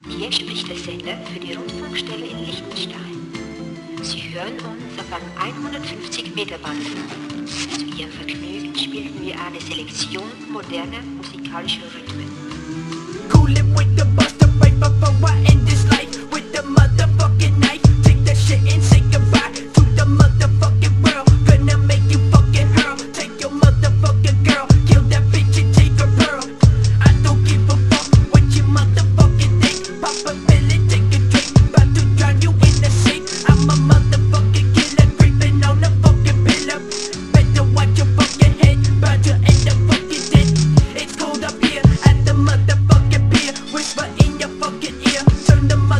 Hier spricht der Sender für die Rundfunkstelle in Liechtenstein. Sie hören uns auf einem 150 Meter Band. Zu Ihrem Vergnügen spielen wir eine Selektion moderner musikalischer Rhythmen. Coolin' with the buster right before I end this life with the motherfucking knife. Take that shit and say goodbye to the motherfucking world. Gonna make you fucking hurl. Take your motherfucking girl, kill that bitch and take her pearl. I don't give a fuck what you motherfucking think. Pop a pill and take a drink, about to drown you in the sink. I'm a motherfucking killer, creeping on a fucking pillar. Better watch your fucking head, about to end up fucking dead. It's cold up here at the motherfucking pier. Whisper in your fucking ear, turn the